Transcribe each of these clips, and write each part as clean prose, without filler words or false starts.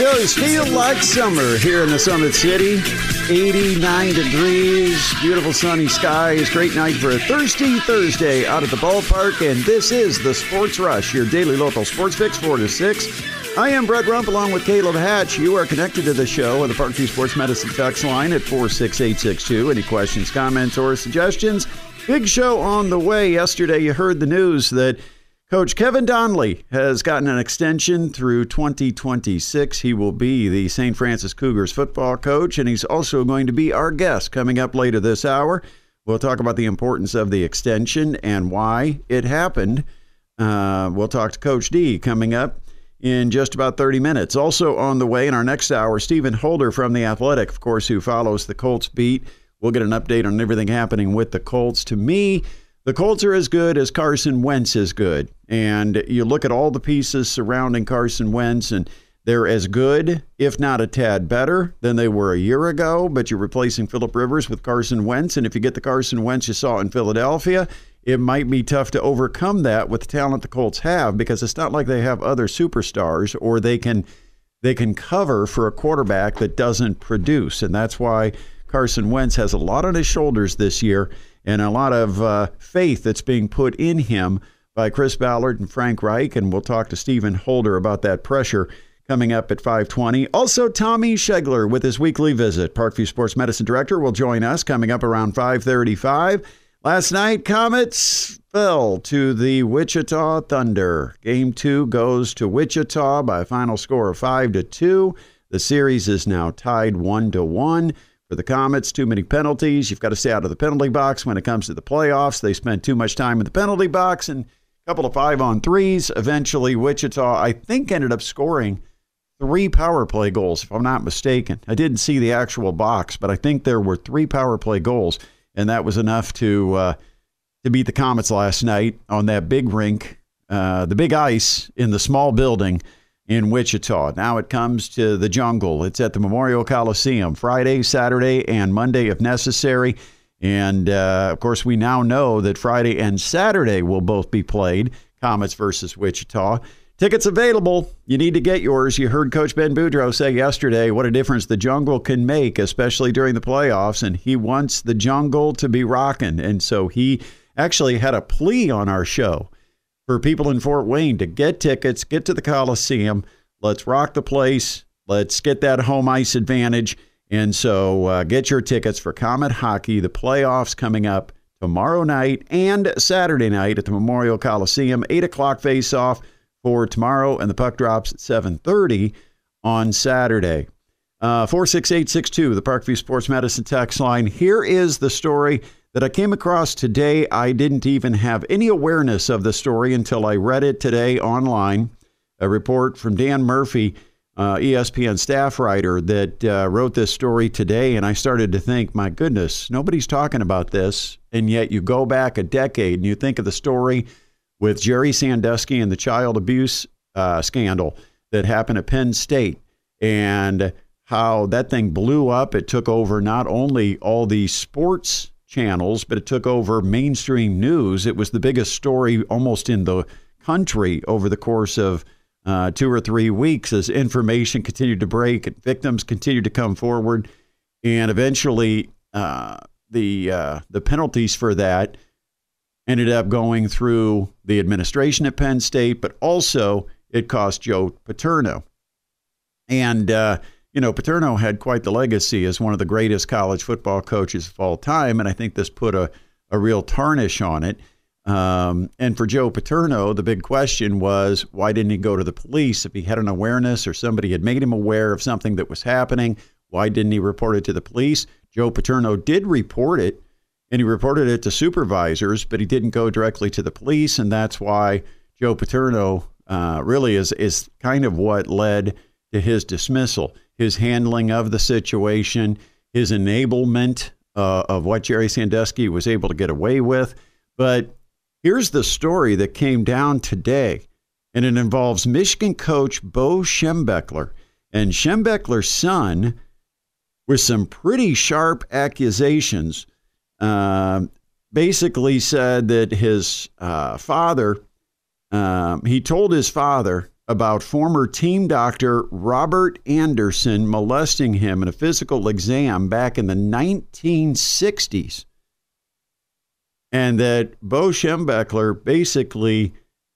does feel like summer here in the Summit City. 89 degrees, beautiful sunny skies, great night for a thirsty Thursday out at the ballpark. And this is the Sports Rush, your daily local sports fix, 4 to 6. I am Brett Rump along with Caleb Hatch. You are connected to the show on the Parkview Sports Medicine text line at 46862. Any questions, comments, or suggestions? Big show on the way. Yesterday you heard the news that Coach Kevin Donnelly has gotten an extension through 2026. He will be the St. Francis Cougars football coach, and he's also going to be our guest coming up later this hour. We'll talk about the importance of the extension and why it happened. We'll talk to Coach D coming up in just about 30 minutes. Also on the way in our next hour, Stephen Holder from The Athletic, of course, who follows the Colts beat. We'll get an update on everything happening with the Colts. To me, the Colts are as good as Carson Wentz is good. And you look at all the pieces surrounding Carson Wentz, and they're as good, if not a tad better, than they were a year ago. But you're replacing Phillip Rivers with Carson Wentz. And if you get the Carson Wentz you saw in Philadelphia, it might be tough to overcome that with the talent the Colts have, because it's not like they have other superstars or they can cover for a quarterback that doesn't produce. And that's why Carson Wentz has a lot on his shoulders this year, and a lot of faith that's being put in him by Chris Ballard and Frank Reich. And we'll talk to Stephen Holder about that pressure coming up at 5:20. Also, Tommy Schegler with his weekly visit. Parkview Sports Medicine Director will join us coming up around 5:35. Last night, Comets fell to the Wichita Thunder. Game 2 goes to Wichita by a final score of 5-2. The series is now tied 1-1. For the Comets, too many penalties. You've got to stay out of the penalty box when it comes to the playoffs. They spent too much time in the penalty box and a couple of 5-on-3s. Eventually, Wichita, I think, ended up scoring 3 power play goals, if I'm not mistaken. I didn't see the actual box, but I think there were 3 power play goals, and that was enough to beat the Comets last night on that big rink, the big ice in the small building in Wichita. Now it comes to the Jungle. It's at the Memorial Coliseum Friday, Saturday, and Monday if necessary. And, of course, we now know that Friday and Saturday will both be played, Comets versus Wichita. Tickets available. You need to get yours. You heard Coach Ben Boudreau say yesterday what a difference the Jungle can make, especially during the playoffs, and he wants the Jungle to be rocking. And so he actually had a plea on our show for people in Fort Wayne to get tickets, get to the Coliseum. Let's rock the place. Let's get that home ice advantage. And so get your tickets for Comet Hockey, the playoffs coming up tomorrow night and Saturday night at the Memorial Coliseum. 8 o'clock face-off for tomorrow, and the puck drops at 7:30 on Saturday. 46862, the Parkview Sports Medicine text line. Here is the story that I came across today. I didn't even have any awareness of the story until I read it today online. A report from Dan Murphy, ESPN staff writer, that wrote this story today, and I started to think, my goodness, nobody's talking about this. And yet you go back a decade and you think of the story with Jerry Sandusky and the child abuse scandal that happened at Penn State, and how that thing blew up. It took over not only all the sports channels, but it took over mainstream news. It was the biggest story almost in the country over the course of 2 or 3 weeks as information continued to break and victims continued to come forward. And eventually the penalties for that ended up going through the administration at Penn State, but also it cost Joe Paterno. And Paterno had quite the legacy as one of the greatest college football coaches of all time, and I think this put a real tarnish on it. And for Joe Paterno, the big question was, why didn't he go to the police? If he had an awareness or somebody had made him aware of something that was happening, why didn't he report it to the police? Joe Paterno did report it, and he reported it to supervisors, but he didn't go directly to the police, and that's why Joe Paterno really is kind of what led to his dismissal. His handling of the situation, his enablement of what Jerry Sandusky was able to get away with. But here's the story that came down today, and it involves Michigan coach Bo Schembechler. And Schembechler's son, with some pretty sharp accusations, basically said that his father, he told his father about former team doctor Robert Anderson molesting him in a physical exam back in the 1960s. And that Bo Schembechler basically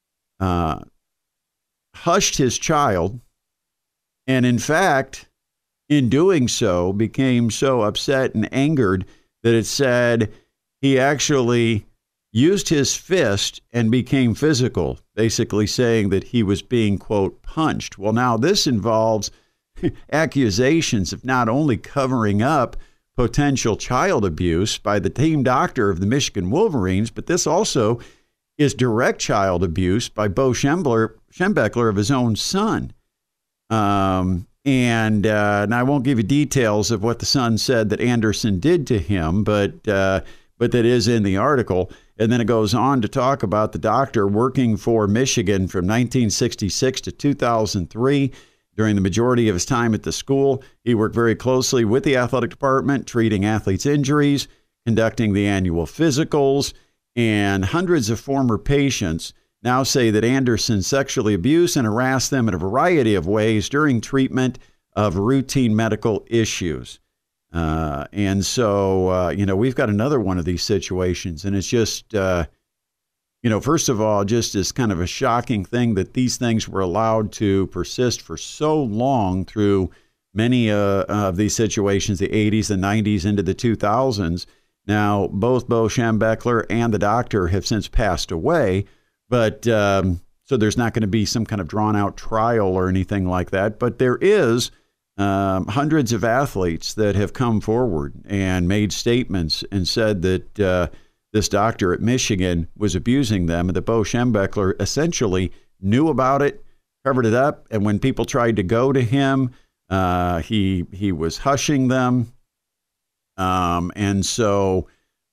hushed his child, and in fact, in doing so, became so upset and angered that it said he actually used his fist and became physical, basically saying that he was being, quote, punched. Well, now this involves accusations of not only covering up potential child abuse by the team doctor of the Michigan Wolverines, but this also is direct child abuse by Bo Schembechler of his own son. And I won't give you details of what the son said that Anderson did to him, but that is in the article. And then it goes on to talk about the doctor working for Michigan from 1966 to 2003. During the majority of his time at the school, he worked very closely with the athletic department, treating athletes' injuries, conducting the annual physicals, and hundreds of former patients now say that Anderson sexually abused and harassed them in a variety of ways during treatment of routine medical issues. And so, we've got another one of these situations, and it's just, first of all, just as kind of a shocking thing that these things were allowed to persist for so long through many of these situations, the 80s, the 90s, into the 2000s. Now, both Bo Schembechler and the doctor have since passed away, but so there's not going to be some kind of drawn-out trial or anything like that. But there is hundreds of athletes that have come forward and made statements and said that this doctor at Michigan was abusing them, and that Bo Schembechler essentially knew about it, covered it up, and when people tried to go to him, he was hushing them. And so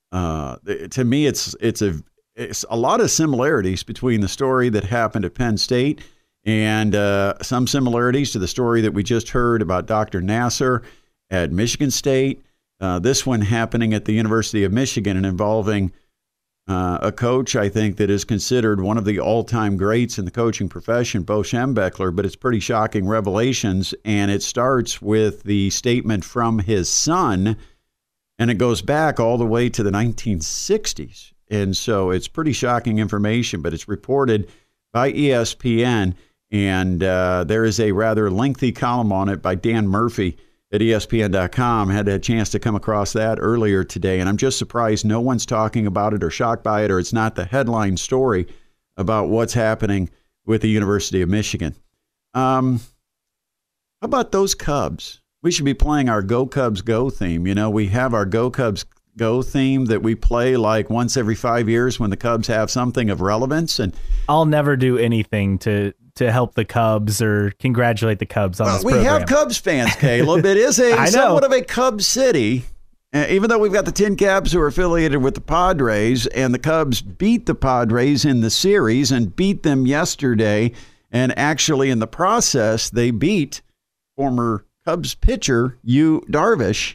to me, it's a lot of similarities between the story that happened at Penn State and some similarities to the story that we just heard about Dr. Nassar at Michigan State. This one happening at the University of Michigan and involving a coach, I think, that is considered one of the all-time greats in the coaching profession, Bo Schembechler, but it's pretty shocking revelations. And it starts with the statement from his son, and it goes back all the way to the 1960s. And so it's pretty shocking information, but it's reported by ESPN. And there is a rather lengthy column on it by Dan Murphy at ESPN.com. Had a chance to come across that earlier today. And I'm just surprised no one's talking about it or shocked by it, or it's not the headline story about what's happening with the University of Michigan. How about those Cubs? We should be playing our Go Cubs Go theme. You know, we have our Go Cubs Go theme that we play like once every 5 years when the Cubs have something of relevance. And I'll never do anything to help the Cubs or congratulate the Cubs on this program. We have Cubs fans, Caleb. It is somewhat of a Cubs city. Even though we've got the Tin Caps who are affiliated with the Padres, and the Cubs beat the Padres in the series and beat them yesterday. And actually in the process, they beat former Cubs pitcher Yu Darvish.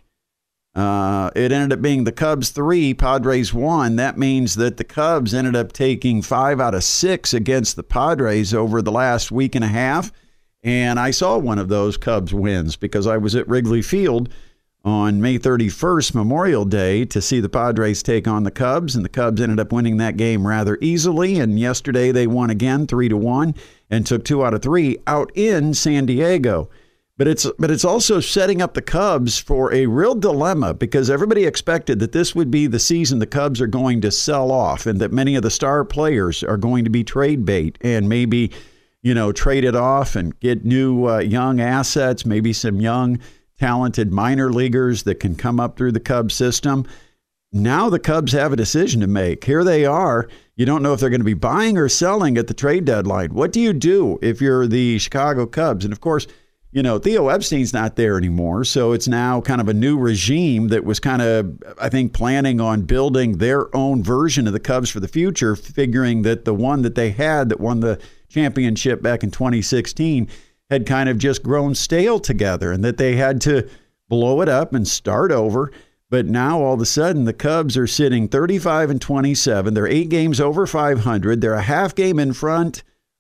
It ended up being the Cubs 3, Padres 1. That means that the Cubs ended up taking 5 out of 6 against the Padres over the last week and a half. And I saw one of those Cubs wins because I was at Wrigley Field on May 31st, Memorial Day, to see the Padres take on the Cubs. And the Cubs ended up winning that game rather easily. And yesterday they won again 3-1 and took 2 out of 3 out in San Diego. But it's also setting up the Cubs for a real dilemma, because everybody expected that this would be the season the Cubs are going to sell off and that many of the star players are going to be trade bait and maybe, trade it off and get new young assets, maybe some young talented minor leaguers that can come up through the Cubs system. Now the Cubs have a decision to make. Here they are. You don't know if they're going to be buying or selling at the trade deadline. What do you do if you're the Chicago Cubs? And of course, Theo Epstein's not there anymore, so it's now kind of a new regime that was kind of, I think, planning on building their own version of the Cubs for the future, figuring that the one that they had that won the championship back in 2016 had kind of just grown stale together and that they had to blow it up and start over. But now all of a sudden the Cubs are sitting 35-27. They're 8 games over 500. They're a half game in front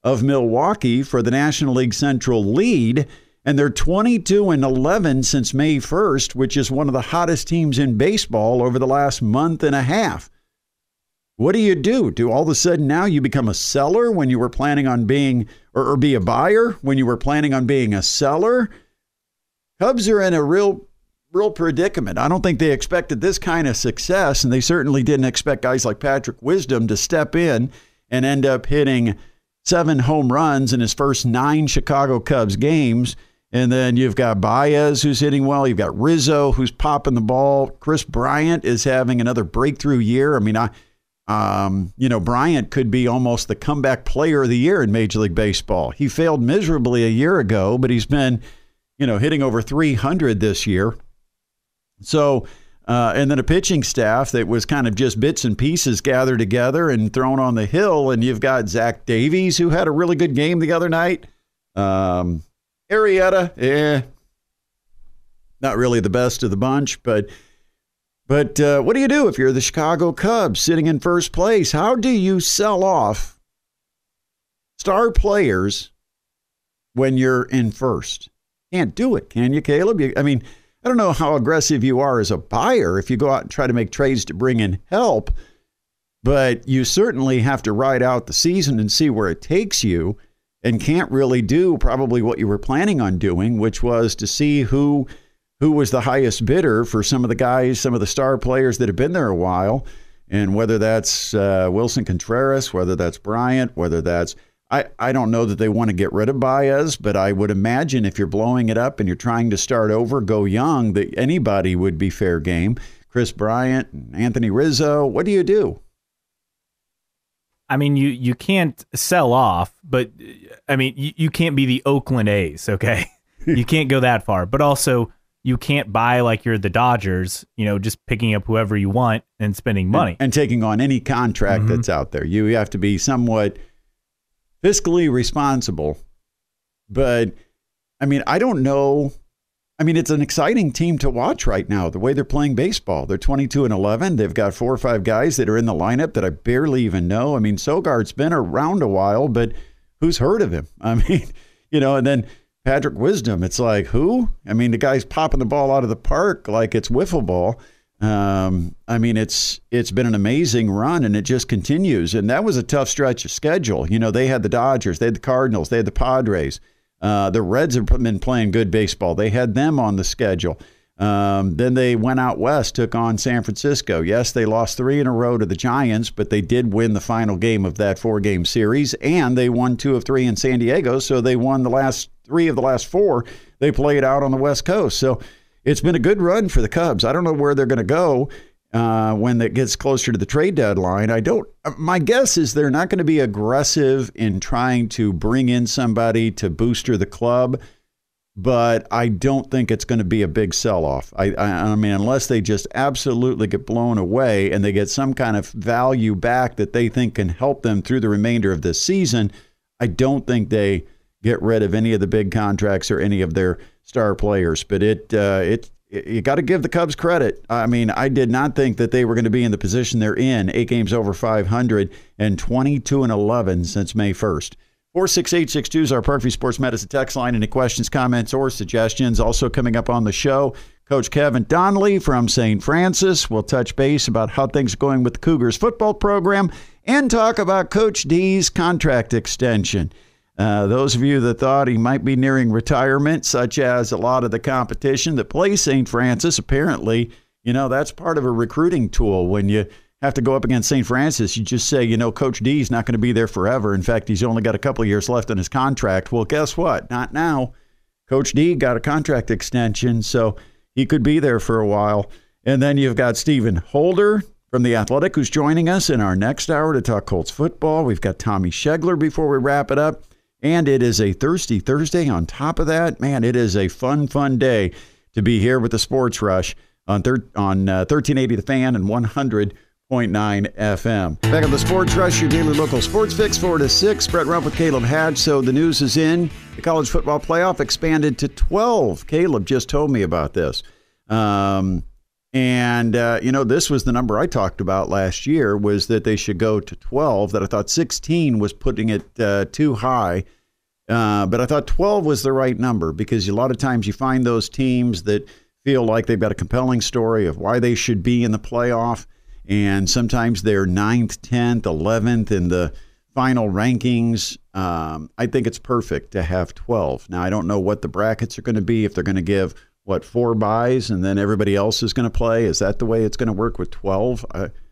of Milwaukee for the National League Central lead. And they're 22-11 since May 1st, which is one of the hottest teams in baseball over the last month and a half. What do you do? Do all of a sudden now you become a seller when you were planning on being, or be a buyer when you were planning on being a seller? Cubs are in a real predicament. I don't think they expected this kind of success, and they certainly didn't expect guys like Patrick Wisdom to step in and end up hitting 7 home runs in his first 9 Chicago Cubs games. And then you've got Baez, who's hitting well. You've got Rizzo, who's popping the ball. Chris Bryant is having another breakthrough year. I mean, Bryant could be almost the comeback player of the year in Major League Baseball. He failed miserably a year ago, but he's been, hitting over 300 this year. So, and then a pitching staff that was kind of just bits and pieces gathered together and thrown on the hill. And you've got Zach Davies, who had a really good game the other night. Arrieta, not really the best of the bunch, but what do you do if you're the Chicago Cubs sitting in first place? How do you sell off star players when you're in first? Can't do it, can you, Caleb? I don't know how aggressive you are as a buyer if you go out and try to make trades to bring in help, but you certainly have to ride out the season and see where it takes you, and can't really do probably what you were planning on doing, which was to see who was the highest bidder for some of the guys, some of the star players that have been there a while, and whether that's Wilson Contreras, whether that's Bryant, whether that's I don't know that they want to get rid of Baez, but I would imagine if you're blowing it up and you're trying to start over, go young, that anybody would be fair game. Chris Bryant, Anthony Rizzo, what do you do? I mean, you can't sell off, but you can't be the Oakland A's, okay? You can't go that far. But also, you can't buy like you're the Dodgers, just picking up whoever you want and spending money. And taking on any contract that's out there. You have to be somewhat fiscally responsible. But, I don't know. It's an exciting team to watch right now, the way they're playing baseball. They're 22-11. They've got 4 or 5 guys that are in the lineup that I barely even know. Sogart's been around a while, but who's heard of him? And then Patrick Wisdom, it's like, who? The guy's popping the ball out of the park like it's wiffle ball. It's been an amazing run, and it just continues. And that was a tough stretch of schedule. They had the Dodgers, they had the Cardinals, they had the Padres. The Reds have been playing good baseball. They had them on the schedule. Then they went out west, took on San Francisco. Yes, they lost 3 in a row to the Giants, but they did win the final game of that 4-game series, and they won 2 of 3 in San Diego, so they won the last 3 of the last 4 they played out on the West Coast. So it's been a good run for the Cubs. I don't know where they're going to go when it gets closer to the trade deadline. My guess is they're not going to be aggressive in trying to bring in somebody to booster the club, but I don't think it's going to be a big sell-off. Unless they just absolutely get blown away and they get some kind of value back that they think can help them through the remainder of this season, I don't think they get rid of any of the big contracts or any of their star players. But you got to give the Cubs credit. I did not think that they were going to be in the position they're in, 8 games over 500 and 22-11 since May 1st. 46862 is our Parkview Sports Medicine text line. Any questions, comments, or suggestions? Also coming up on the show, Coach Kevin Donnelly from St. Francis will touch base about how things are going with the Cougars football program and talk about Coach D's contract extension. Those of you that thought he might be nearing retirement, such as a lot of the competition that plays St. Francis, apparently, that's part of a recruiting tool. When you have to go up against St. Francis, you just say, Coach D's not going to be there forever. In fact, he's only got a couple of years left on his contract. Well, guess what? Not now. Coach D got a contract extension, so he could be there for a while. And then you've got Stephen Holder from The Athletic, who's joining us in our next hour to talk Colts football. We've got Tommy Schegler before we wrap it up. And it is a Thirsty Thursday on top of that. Man, it is a fun day to be here with the Sports Rush on 1380 The Fan and 100.9 FM. Back on the Sports Rush, your daily local sports fix, 4 to 6. Brett Rump with Caleb Hatch. So the news is in. The college football playoff expanded to 12. Caleb just told me about this. And And, this was the number I talked about last year, was that they should go to 12, that I thought 16 was putting it too high. But I thought 12 was the right number, because a lot of times you find those teams that feel like they've got a compelling story of why they should be in the playoff. And sometimes they're 9th, 10th, 11th in the final rankings. I think it's perfect to have 12. Now, I don't know what the brackets are going to be, if they're going to give, 4 buys and then everybody else is going to play. Is that the way it's going to work with 12?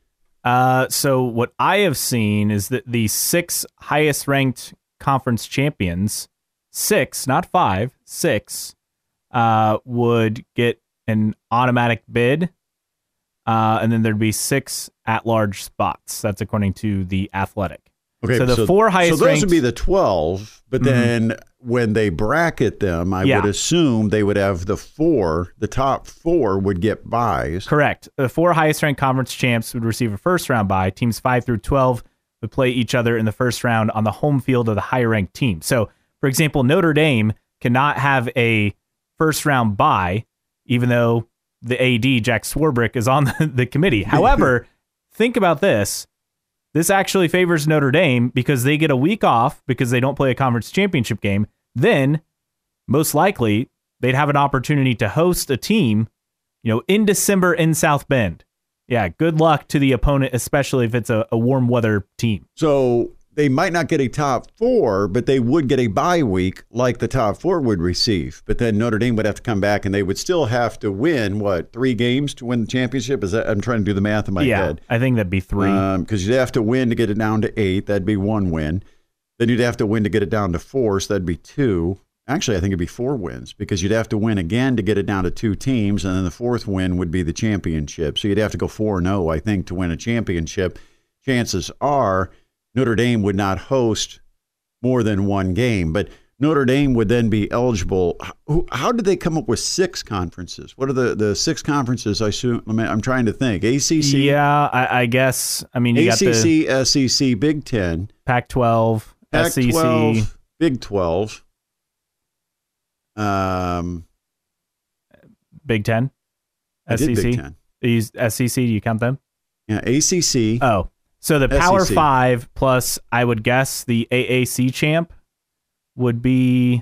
So what I have seen is that the 6 highest ranked conference champions, 6, not 5, 6, would get an automatic bid. And then there'd be 6 at-large spots. That's according to The Athletic. Okay, so the 4 highest so those ranked would be the 12, but then when they bracket them, I would assume they would have the top 4 would get buys. Correct. The 4 highest ranked conference champs would receive a first round bye. Teams 5 through 12 would play each other in the first round on the home field of the higher ranked team. So, for example, Notre Dame cannot have a first round bye, even though the AD, Jack Swarbrick, is on the committee. However, think about this. This actually favors Notre Dame because they get a week off because they don't play a conference championship game. Then, most likely, they'd have an opportunity to host a team, in December in South Bend. Yeah, good luck to the opponent, especially if it's a warm weather team. So they might not get a top 4, but they would get a bye week like the top 4 would receive. But then Notre Dame would have to come back, and they would still have to win, 3 games to win the championship? I'm trying to do the math in my head. I think that'd be 3. Because you'd have to win to get it down to 8. That'd be 1 win. Then you'd have to win to get it down to 4, so that'd be 2. Actually, I think it'd be 4 wins, because you'd have to win again to get it down to 2 teams, and then the 4th win would be the championship. So you'd have to go 4-0, I think, to win a championship. Chances are Notre Dame would not host more than 1 game, but Notre Dame would then be eligible. How did they come up with 6 conferences? What are the 6 conferences? I'm trying to think. ACC? Yeah, I guess. I mean, you ACC, got the SEC, Big 10. Pac-12, Pac-12, SEC. Big 12. Big 10? I SEC? did Big 10. SEC, do you count them? Yeah, ACC. Oh. So the Power SEC. 5 plus, I would guess, the AAC champ would be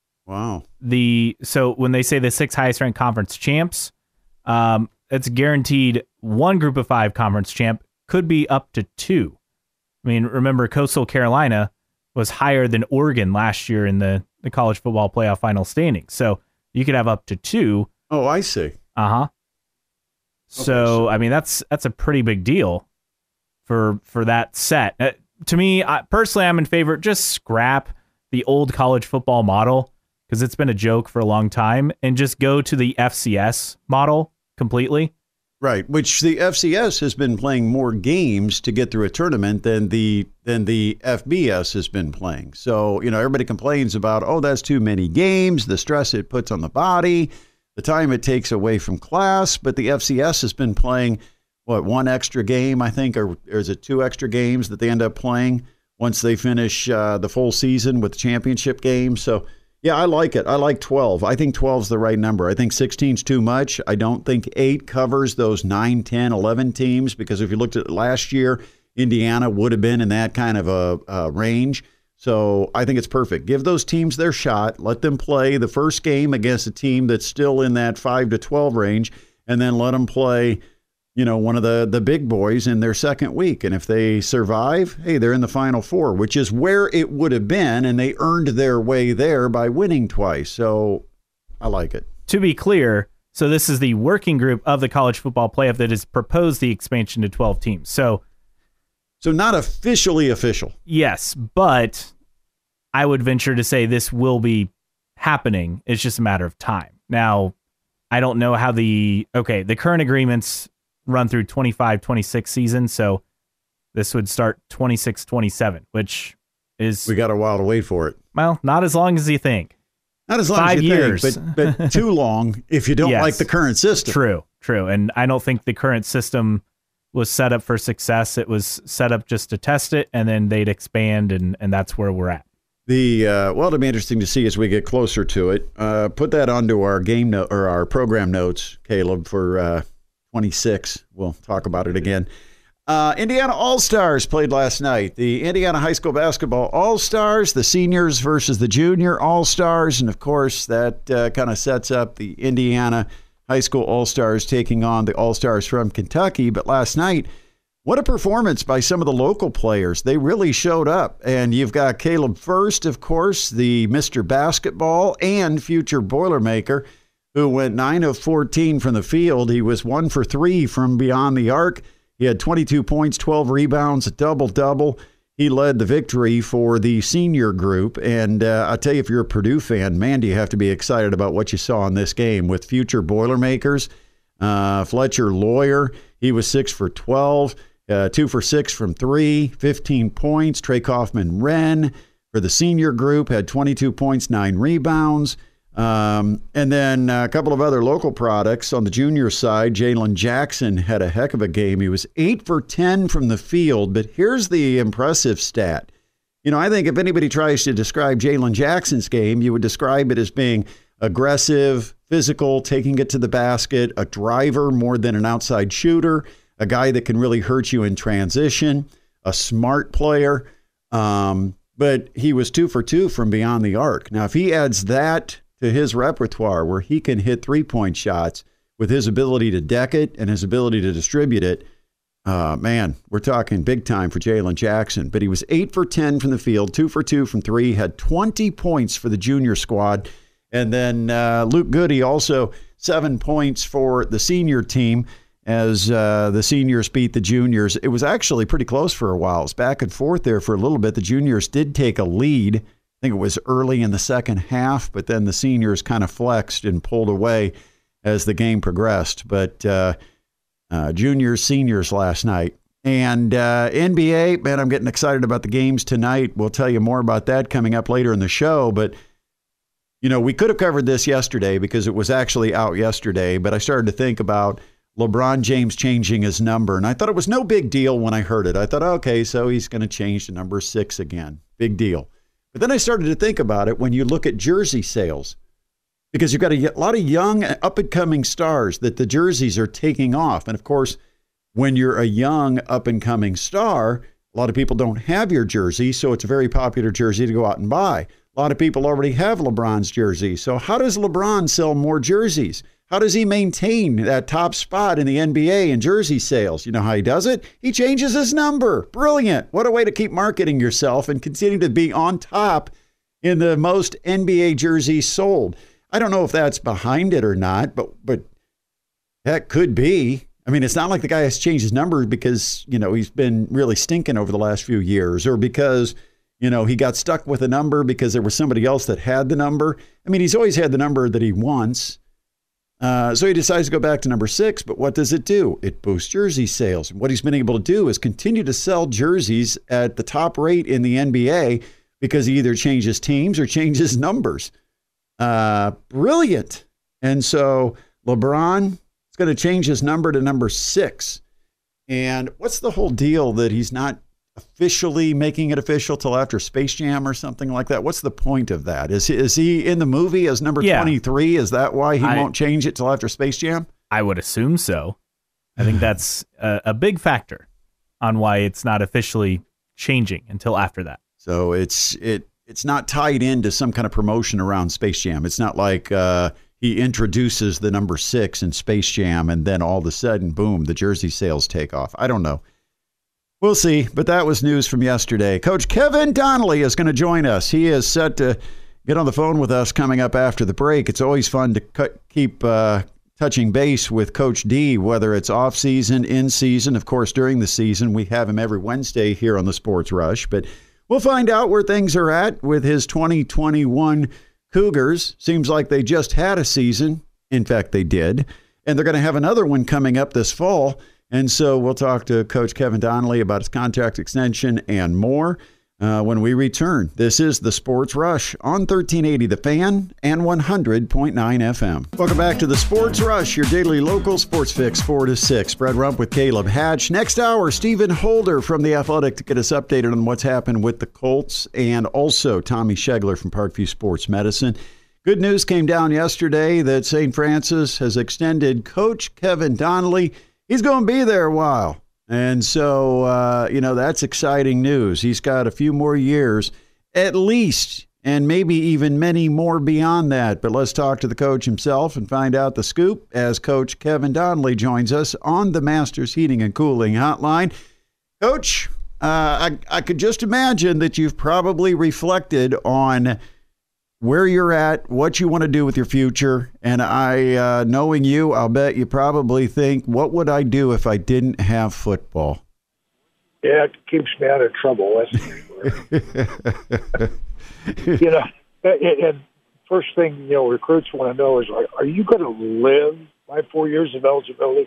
so when they say the 6 highest ranked conference champs, it's guaranteed 1 group of 5 conference champ, could be up to 2. I mean, remember, Coastal Carolina was higher than Oregon last year in the college football playoff final standings. So you could have up to 2. Oh, I see. Uh-huh. So, I mean, that's a pretty big deal for that set. To me, personally, I'm in favor. Just scrap the old college football model, because it's been a joke for a long time, and just go to the FCS model completely. Right, which the FCS has been playing more games to get through a tournament than the FBS has been playing. So, everybody complains about, that's too many games, the stress it puts on the body, the time it takes away from class, but the FCS has been playing 1 extra game, I think, or is it 2 extra games that they end up playing once they finish the full season with the championship game? So, yeah, I like it. I like 12. I think 12 is the right number. I think 16 is too much. I don't think 8 covers those 9, 10, 11 teams, because if you looked at last year, Indiana would have been in that kind of a range. So I think it's perfect. Give those teams their shot. Let them play the first game against a team that's still in that 5 to 12 range, and then let them play one of the big boys in their second week. And if they survive, hey, they're in the Final Four, which is where it would have been, and they earned their way there by winning twice. So I like it. To be clear, so this is the working group of the college football playoff that has proposed the expansion to 12 teams. So not officially official. Yes, but I would venture to say this will be happening. It's just a matter of time. Now, I don't know how the current agreements run through 25-26 season, so this would start 26-27, which is... We got a while to wait for it. Well, not as long as you think. Not as long 5 as you years. think, but too long if you don't like the current system. True. And I don't think the current system was set up for success. It was set up just to test it, and then they'd expand, and that's where we're at. It'll be interesting to see as we get closer to it. Put that onto our game note or our program notes, Caleb, for 26. We'll talk about it again. Indiana All-Stars played last night. The Indiana High School Basketball All-Stars, the seniors versus the junior All-Stars. And, of course, that kind of sets up the Indiana High School All-Stars taking on the All-Stars from Kentucky. But last night, what a performance by some of the local players. They really showed up. And you've got Caleb First, of course, the Mr. Basketball and future Boilermaker, who went 9 of 14 from the field. He was 1 for 3 from beyond the arc. He had 22 points, 12 rebounds, a double-double. He led the victory for the senior group. And I tell you, if you're a Purdue fan, man, do you have to be excited about what you saw in this game with future Boilermakers. Fletcher Lawyer, he was 6 for 12. 2 for 6 from 3, 15 points. Trey Kaufman-Wren for the senior group had 22 points, 9 rebounds. And then a couple of other local products. On the junior side, Jalen Jackson had a heck of a game. He was 8 for 10 from the field. But here's the impressive stat. You know, I think if anybody tries to describe Jalen Jackson's game, you would describe it as being aggressive, physical, taking it to the basket, a driver more than an outside shooter, a guy that can really hurt you in transition, a smart player. But he was 2 for 2 from beyond the arc. Now, if he adds that to his repertoire where he can hit three-point shots with his ability to deck it and his ability to distribute it, man, we're talking big time for Jalen Jackson. But he was 8 for 10 from the field, 2 for 2 from 3, had 20 points for the junior squad. And then Luke Goody also 7 points for the senior team as the seniors beat the juniors. It was actually pretty close for a while. It was back and forth there for a little bit. The juniors did take a lead. I think it was early in the second half, but then the seniors kind of flexed and pulled away as the game progressed. But juniors, seniors last night. And NBA, man, I'm getting excited about the games tonight. We'll tell you more about that coming up later in the show. But, you know, we could have covered this yesterday because it was actually out yesterday. But I started to think about LeBron James changing his number. And I thought it was no big deal when I heard it. I thought, okay, so he's going to change to number 6 again. Big deal. But then I started to think about it when you look at jersey sales, because you've got a lot of young up-and-coming stars that the jerseys are taking off. And, of course, when you're a young up-and-coming star, a lot of people don't have your jersey, so it's a very popular jersey to go out and buy. A lot of people already have LeBron's jersey. So how does LeBron sell more jerseys? How does he maintain that top spot in the NBA in jersey sales? You know how he does it? He changes his number. Brilliant. What a way to keep marketing yourself and continue to be on top in the most NBA jerseys sold. I don't know if that's behind it or not, but that could be. I mean, it's not like the guy has changed his number because, you know, he's been really stinking over the last few years, or because, you know, he got stuck with a number because there was somebody else that had the number. I mean, he's always had the number that he wants. So he decides to go back to number 6, but what does it do? It boosts jersey sales. And what he's been able to do is continue to sell jerseys at the top rate in the NBA because he either changes teams or changes numbers. Brilliant. And so LeBron is going to change his number to number 6. And what's the whole deal that he's not officially making it official till after Space Jam or something like that? What's the point of that? Is he in the movie as number 23? Is that why he won't change it till after Space Jam? I would assume so. I think that's a big factor on why it's not officially changing until after that. So it's not tied into some kind of promotion around Space Jam. It's not like he introduces the number 6 in Space Jam and then all of a sudden, boom, the jersey sales take off. I don't know. We'll see, but that was news from yesterday. Coach Kevin Donnelly is going to join us. He is set to get on the phone with us coming up after the break. It's always fun to keep touching base with Coach D, whether it's off season, in season. Of course, during the season, we have him every Wednesday here on the Sports Rush. But we'll find out where things are at with his 2021 Cougars. Seems like they just had a season. In fact, they did. And they're going to have another one coming up this fall. And so we'll talk to Coach Kevin Donnelly about his contract extension and more when we return. This is the Sports Rush on 1380 The Fan and 100.9 FM. Welcome back to the Sports Rush, your daily local sports fix, 4 to 6. Brett Rump with Caleb Hatch. Next hour, Stephen Holder from The Athletic to get us updated on what's happened with the Colts, and also Tommy Schegler from Parkview Sports Medicine. Good news came down yesterday that St. Francis has extended Coach Kevin Donnelly. He's going to be there a while. And so, that's exciting news. He's got a few more years at least, and maybe even many more beyond that. But let's talk to the coach himself and find out the scoop as Coach Kevin Donnelly joins us on the Masters Heating and Cooling Hotline. Coach, I could just imagine that you've probably reflected on where you're at, what you want to do with your future. And knowing you, I'll bet you probably think, what would I do if I didn't have football? Yeah, it keeps me out of trouble. That's for sure. And first thing, recruits want to know is, are you going to live my 4 years of eligibility?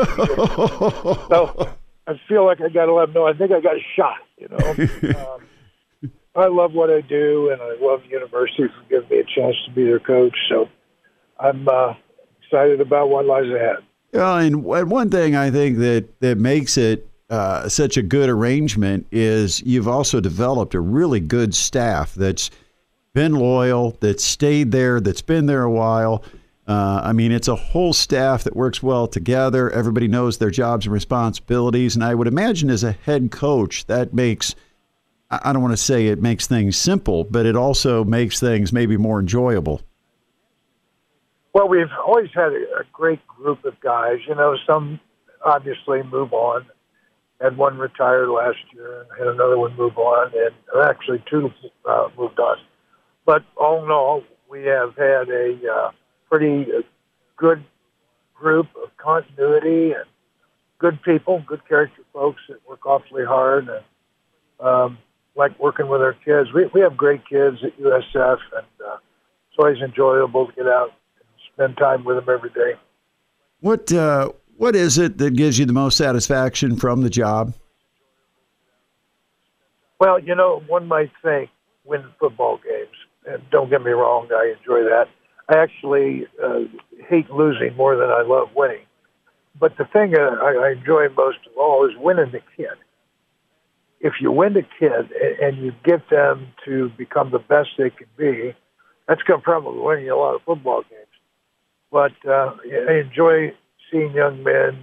So I feel like I got to let them know. I think I got a shot, I love what I do, and I love the university for giving me a chance to be their coach. So I'm excited about what lies ahead. Well, and one thing I think that makes it such a good arrangement is you've also developed a really good staff that's been loyal, that's stayed there, that's been there a while. It's a whole staff that works well together. Everybody knows their jobs and responsibilities. And I would imagine as a head coach, that makes, I don't want to say it makes things simple, but it also makes things maybe more enjoyable. Well, we've always had a great group of guys. Some obviously move on. Had one retired last year and had another one move on, and actually two moved on. But all in all, we have had a pretty good group of continuity and good people, good character folks that work awfully hard and like working with our kids. We have great kids at USF, and it's always enjoyable to get out and spend time with them every day. What is it that gives you the most satisfaction from the job? Well, one might think winning football games, and don't get me wrong, I enjoy that. I actually hate losing more than I love winning. But the thing I enjoy most of all is winning the kid. If you win the kid and you get them to become the best they can be, that's going to probably win you a lot of football games. But I enjoy seeing young men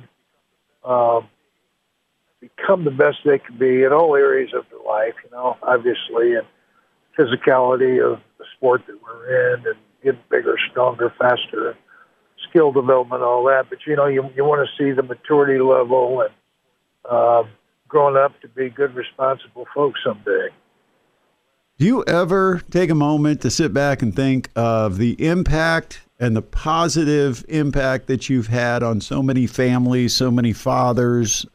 become the best they can be in all areas of their life, obviously, and physicality of the sport that we're in, and getting bigger, stronger, faster, skill development, all that. But, you want to see the maturity level and growing up to be good, responsible folks someday. Do you ever take a moment to sit back and think of the impact and the positive impact that you've had on so many families, so many fathers?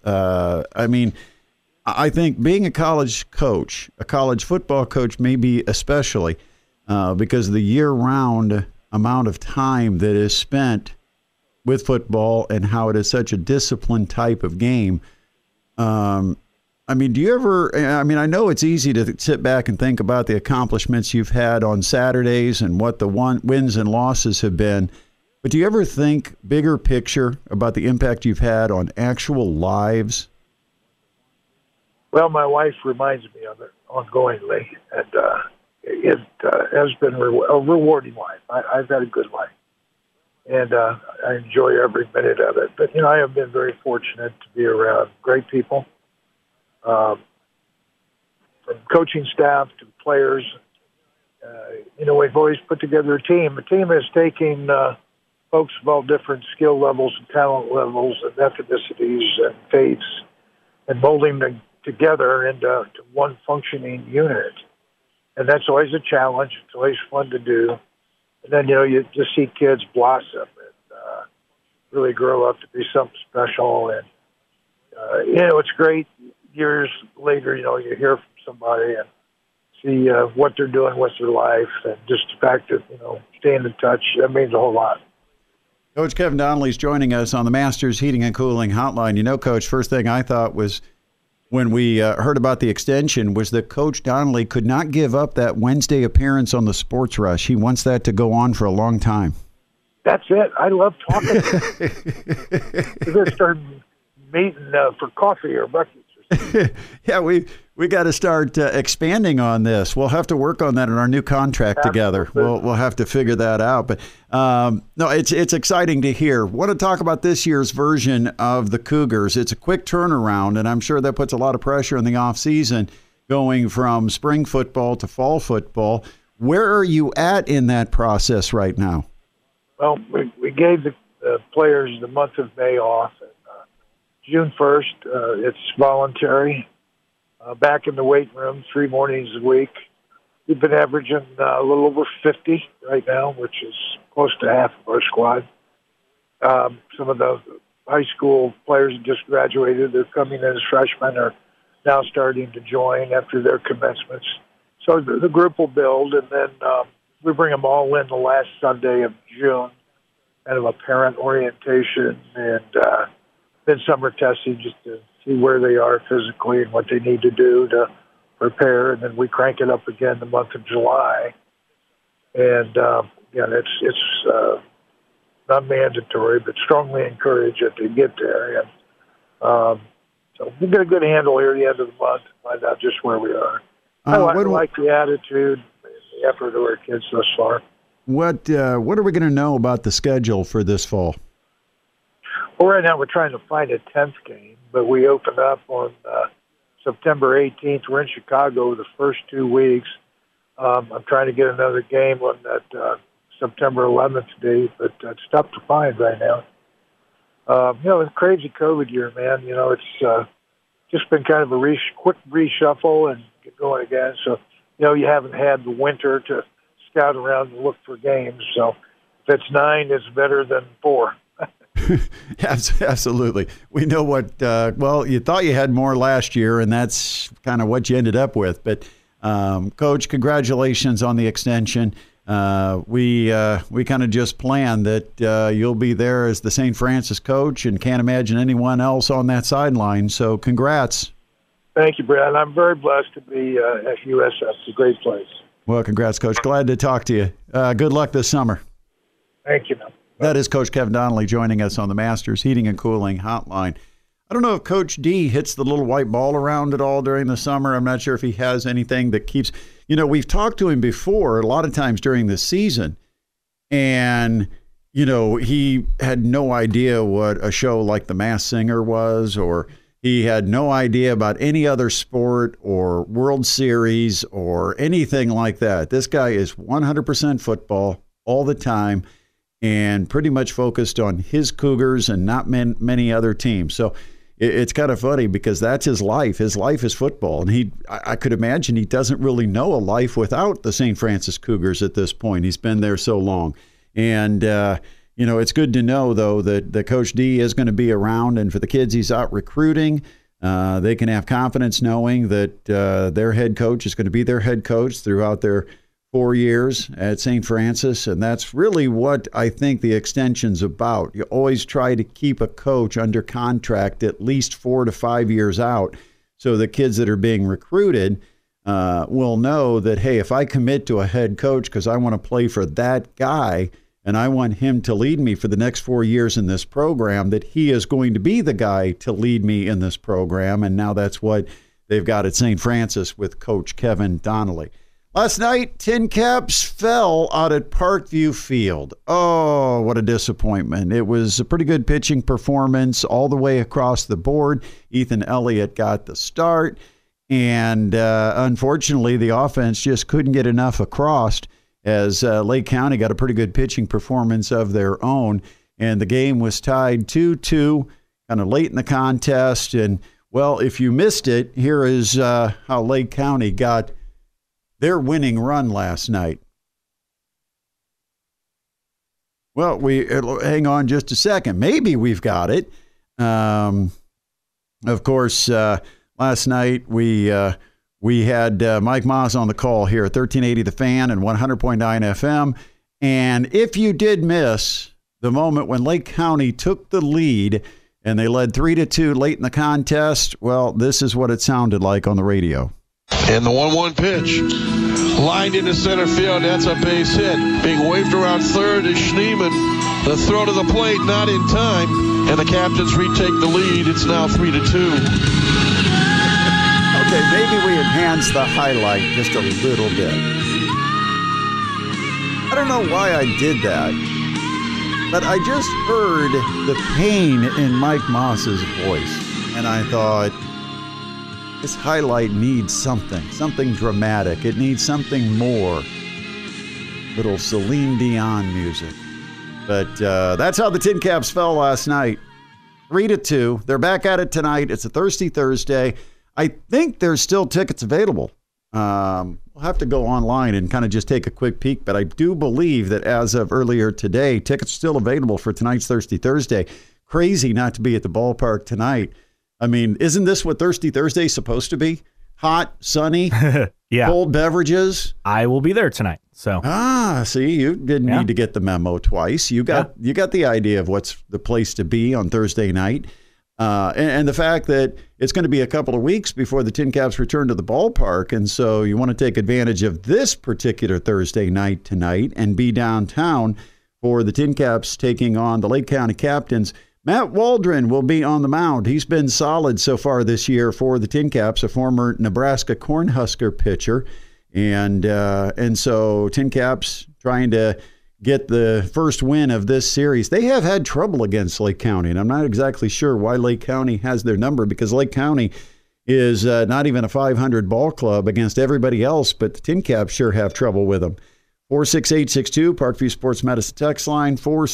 I think being a college coach, a college football coach maybe especially, because of the year-round amount of time that is spent with football and how it is such a disciplined type of game. Do you ever, I know it's easy to sit back and think about the accomplishments you've had on Saturdays and what the wins and losses have been, but do you ever think bigger picture about the impact you've had on actual lives? Well, my wife reminds me of it ongoingly, and it has been a rewarding life. I've had a good life, and I enjoy every minute of it. But, I have been very fortunate to be around great people. From coaching staff to players, we've always put together a team. A team is taking folks of all different skill levels and talent levels and ethnicities and faiths and molding them together into one functioning unit. And that's always a challenge. It's always fun to do. And then, you just see kids blossom and really grow up to be something special. And, it's great. Years later, you hear from somebody and see what they're doing with their life, and just the fact that, staying in touch, that means a whole lot. Coach Kevin Donnelly is joining us on the Masters Heating and Cooling Hotline. Coach, first thing I thought was when we heard about the extension was that Coach Donnelly could not give up that Wednesday appearance on the Sports Rush. He wants that to go on for a long time. That's it. I love talking. We're going to start meeting for coffee or breakfast. Yeah, we We got to start expanding on this. We'll have to work on that in our new contract together. We'll have to figure that out. But no, it's exciting to hear. Want to talk about this year's version of the Cougars? It's a quick turnaround, and I'm sure that puts a lot of pressure in the off season, going from spring football to fall football. Where are you at in that process right now? Well, we gave the players the month of May off. And, June 1st, it's voluntary. Back in the weight room 3 mornings a week. We've been averaging a little over 50 right now, which is close to half of our squad. Some of the high school players that just graduated, they're coming in as freshmen, are now starting to join after their commencements. So the group will build, and then we bring them all in the last Sunday of June, kind of a parent orientation, and then summer testing just to see where they are physically and what they need to do to prepare, and then we crank it up again the month of July. And again, it's not mandatory, but strongly encouraged that they get there. And so we'll get a good handle here at the end of the month and find out just where we are. I like the attitude and the effort of our kids thus far. What are we going to know about the schedule for this fall? Well, right now we're trying to find a 10th game, but we open up on September 18th. We're in Chicago the first 2 weeks. I'm trying to get another game on that September 11th date, but it's tough to find right now. It's a crazy COVID year, man. It's just been kind of a quick reshuffle and get going again. So, you haven't had the winter to scout around and look for games. So if it's 9, it's better than 4. Absolutely. We know what, you thought you had more last year, and that's kind of what you ended up with. But, Coach, congratulations on the extension. We kind of just planned that you'll be there as the St. Francis coach, and can't imagine anyone else on that sideline. So congrats. Thank you, Brad. I'm very blessed to be at USF. It's a great place. Well, congrats, Coach. Glad to talk to you. Good luck this summer. Thank you, man. That is Coach Kevin Donnelly joining us on the Masters Heating and Cooling Hotline. I don't know if Coach D hits the little white ball around at all during the summer. I'm not sure if he has anything that keeps, we've talked to him before a lot of times during the season, and, he had no idea what a show like The Masked Singer was, or he had no idea about any other sport or World Series or anything like that. This guy is 100% football all the time, and pretty much focused on his Cougars and not many other teams. So it's kind of funny because that's his life. His life is football. And I could imagine he doesn't really know a life without the St. Francis Cougars at this point. He's been there so long. And, it's good to know, though, that Coach D is going to be around. And for the kids he's out recruiting, they can have confidence knowing that their head coach is going to be their head coach throughout their 4 years at St. Francis, and that's really what I think the extension's about. You always try to keep a coach under contract at least 4 to 5 years out, so the kids that are being recruited will know that, hey, if I commit to a head coach because I want to play for that guy and I want him to lead me for the next 4 years in this program, that he is going to be the guy to lead me in this program. And now that's what they've got at St. Francis with Coach Kevin Donnelly. Last night, Tin Caps fell out at Parkview Field. Oh, what a disappointment. It was a pretty good pitching performance all the way across the board. Ethan Elliott got the start, and unfortunately, the offense just couldn't get enough across as Lake County got a pretty good pitching performance of their own, and the game was tied 2-2 kind of late in the contest. And, well, if you missed it, here is how Lake County got their winning run last night. Well, hang on just a second. Maybe we've got it. Of course, last night we had Mike Moss on the call here at 1380 The Fan and 100.9 FM. And if you did miss the moment when Lake County took the lead and they led 3-2 late in the contest, well, this is what it sounded like on the radio. And the 1-1 pitch, lined into center field. That's a base hit. Being waved around third is Schneemann. The throw to the plate, not in time. And the Captains retake the lead. It's now 3-2. Okay, maybe we enhance the highlight just a little bit. I don't know why I did that, but I just heard the pain in Mike Moss's voice, and I thought, this highlight needs something dramatic. It needs something more. Little Celine Dion music. But that's how the Tin Caps fell last night. 3-2. They're back at it tonight. It's a Thirsty Thursday. I think there's still tickets available. We'll have to go online and kind of just take a quick peek, but I do believe that as of earlier today, tickets are still available for tonight's Thirsty Thursday. Crazy not to be at the ballpark tonight. I mean, isn't this what Thirsty Thursday is supposed to be? Hot, sunny, yeah. Cold beverages. I will be there tonight. So see, you didn't need to get the memo twice. You got the idea of what's the place to be on Thursday night. And the fact that it's going to be a couple of weeks before the Tin Caps return to the ballpark. And so you want to take advantage of this particular Thursday night tonight and be downtown for the Tin Caps taking on the Lake County Captains. Matt Waldron will be on the mound. He's been solid so far this year for the Tin Caps, a former Nebraska Cornhusker pitcher. And so Tin Caps trying to get the first win of this series. They have had trouble against Lake County, and I'm not exactly sure why Lake County has their number, because Lake County is not even a 500 ball club against everybody else, but the Tin Caps sure have trouble with them. 46862, Parkview Sports Medicine text line,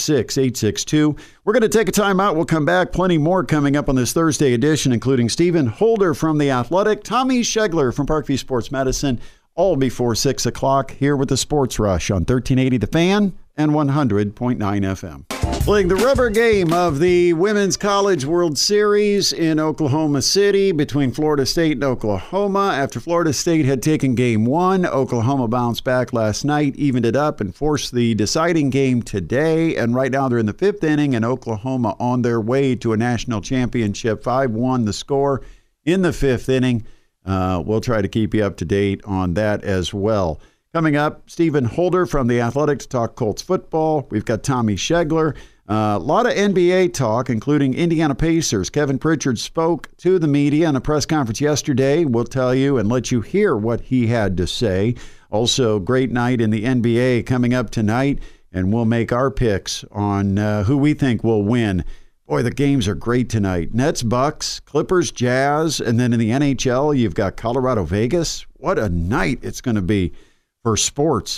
46862. We're going to take a time out. We'll come back. Plenty more coming up on this Thursday edition, including Stephen Holder from The Athletic, Tommy Schegler from Parkview Sports Medicine, all before 6 o'clock here with the Sports Rush on 1380 The Fan and 100.9 FM. Playing the rubber game of the Women's College World Series in Oklahoma City between Florida State and Oklahoma. After Florida State had taken game one, Oklahoma bounced back last night, evened it up, and forced the deciding game today. And right now they're in the fifth inning, and Oklahoma on their way to a national championship. 5-1 the score in the fifth inning. We'll try to keep you up to date on that as well. Coming up, Stephen Holder from The Athletic to talk Colts football. We've got Tommy Schegler. A lot of NBA talk, including Indiana Pacers. Kevin Pritchard spoke to the media in a press conference yesterday. We'll tell you and let you hear what he had to say. Also, great night in the NBA coming up tonight, and we'll make our picks on who we think will win. Boy, the games are great tonight. Nets, Bucks, Clippers, Jazz, and then in the NHL, you've got Colorado, Vegas. What a night it's going to be for sports.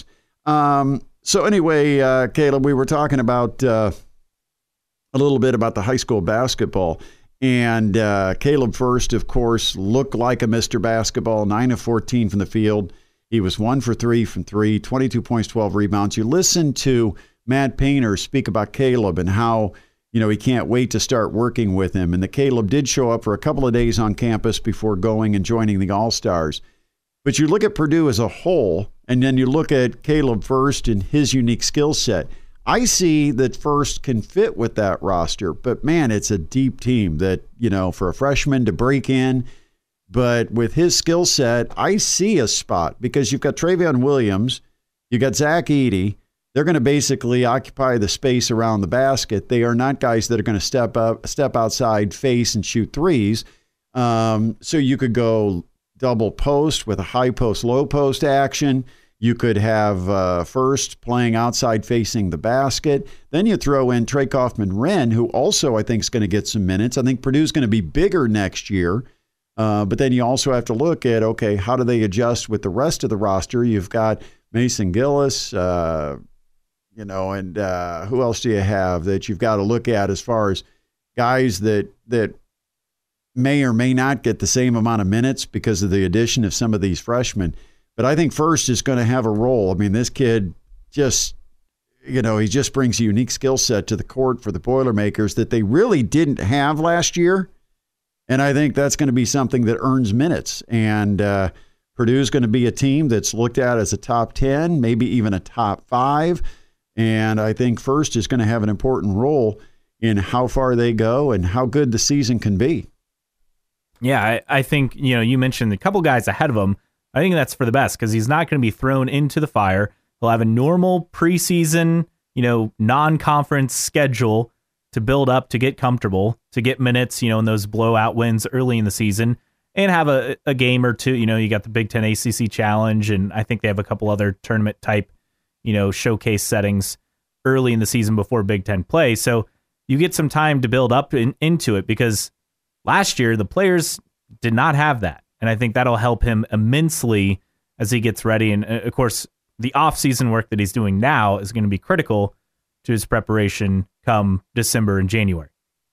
So anyway, Caleb, we were talking about a little bit about the high school basketball. And Caleb First, of course, looked like a Mr. Basketball, 9 of 14 from the field. He was 1 for 3 from 3, 22 points, 12 rebounds. You listen to Matt Painter speak about Caleb and how, you know, he can't wait to start working with him. And that Caleb did show up for a couple of days on campus before going and joining the All-Stars. But you look at Purdue as a whole, and then you look at Caleb First and his unique skill set. I see that First can fit with that roster, but man, it's a deep team that, you know, for a freshman to break in. But with his skill set, I see a spot because you've got Travion Williams, you got Zach Edey. They're going to basically occupy the space around the basket. They are not guys that are going to step outside, face, and shoot threes. So you could go double post with a high post, low post action. You could have First playing outside facing the basket. Then you throw in Trey Kaufman-Renn, who also I think is going to get some minutes. I think Purdue's going to be bigger next year. But then you also have to look at, okay, how do they adjust with the rest of the roster? You've got Mason Gillis, and who else do you have that you've got to look at as far as guys that may or may not get the same amount of minutes because of the addition of some of these freshmen. But I think First is going to have a role. I mean, this kid just, he just brings a unique skill set to the court for the Boilermakers that they really didn't have last year. And I think that's going to be something that earns minutes. And Purdue's going to be a team that's looked at as a top 10, maybe even a top 5. And I think First is going to have an important role in how far they go and how good the season can be. Yeah, I think, you mentioned a couple guys ahead of him. I think that's for the best because he's not going to be thrown into the fire. He'll have a normal preseason, non-conference schedule to build up, to get comfortable, to get minutes, in those blowout wins early in the season. and have a game or two. You got the Big Ten ACC Challenge, and I think they have a couple other tournament type, showcase settings early in the season before Big Ten play. So you get some time to build up into it, because last year the players did not have that. And I think that'll help him immensely as he gets ready. And of course, the off-season work that he's doing now is going to be critical to his preparation come December and January.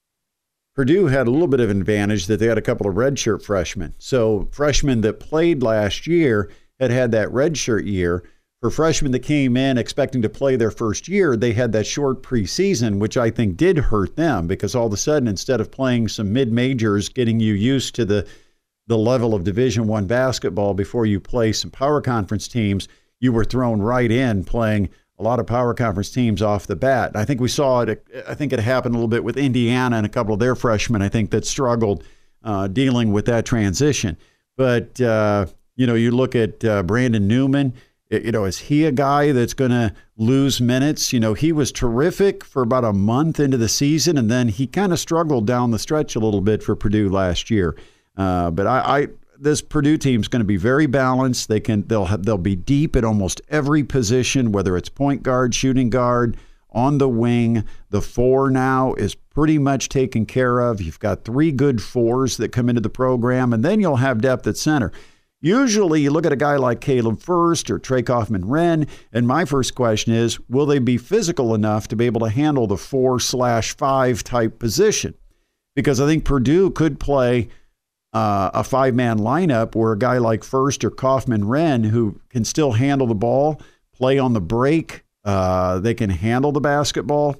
Purdue had a little bit of an advantage that they had a couple of redshirt freshmen. So freshmen that played last year had that redshirt year. For freshmen that came in expecting to play their first year, they had that short preseason, which I think did hurt them, because all of a sudden, instead of playing some mid-majors, getting you used to the level of Division I basketball before you play some power conference teams, you were thrown right in playing a lot of power conference teams off the bat. I think we saw it. I think it happened a little bit with Indiana and a couple of their freshmen, I think, that struggled dealing with that transition. But, you look at Brandon Newman. Is he a guy that's going to lose minutes? He was terrific for about a month into the season, and then he kind of struggled down the stretch a little bit for Purdue last year. But this Purdue team is going to be very balanced. They'll be deep at almost every position, whether it's point guard, shooting guard, on the wing. The 4 now is pretty much taken care of. You've got 3 good 4s that come into the program, and then you'll have depth at center. Usually you look at a guy like Caleb Furst or Trey Kaufman-Renn, and my first question is, will they be physical enough to be able to handle the 4/5 type position? Because I think Purdue could play a 5-man lineup where a guy like Furst or Kaufman-Renn, who can still handle the ball, play on the break, they can handle the basketball.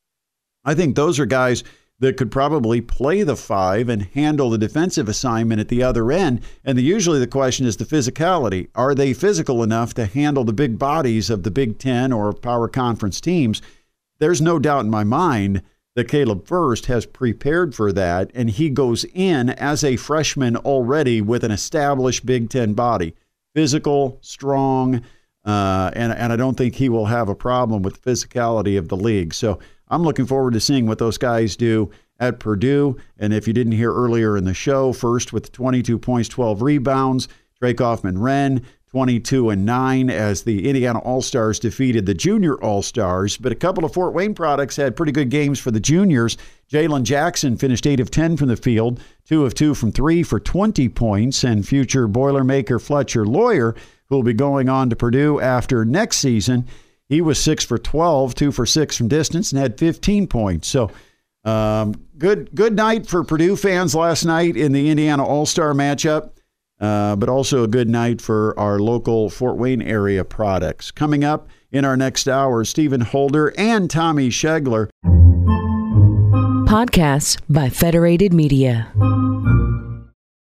I think those are guys that could probably play the 5 and handle the defensive assignment at the other end. And usually the question is the physicality. Are they physical enough to handle the big bodies of the Big Ten or power conference teams? There's no doubt in my mind that Caleb Furst has prepared for that, and he goes in as a freshman already with an established Big Ten body. Physical, strong, and I don't think he will have a problem with the physicality of the league. So I'm looking forward to seeing what those guys do at Purdue. And if you didn't hear earlier in the show, Furst with 22 points, 12 rebounds. Trey Kaufman-Renn, 22-9 as the Indiana All-Stars defeated the Junior All-Stars. But a couple of Fort Wayne products had pretty good games for the juniors. Jalen Jackson finished 8 of 10 from the field, 2 of 2 from 3 for 20 points. And future Boilermaker Fletcher Lawyer, who will be going on to Purdue after next season, he was 6 for 12, 2 for 6 from distance, and had 15 points. So good night for Purdue fans last night in the Indiana All-Star matchup, but also a good night for our local Fort Wayne area products. Coming up in our next hour, Stephen Holder and Tommy Schegler. Podcasts by Federated Media.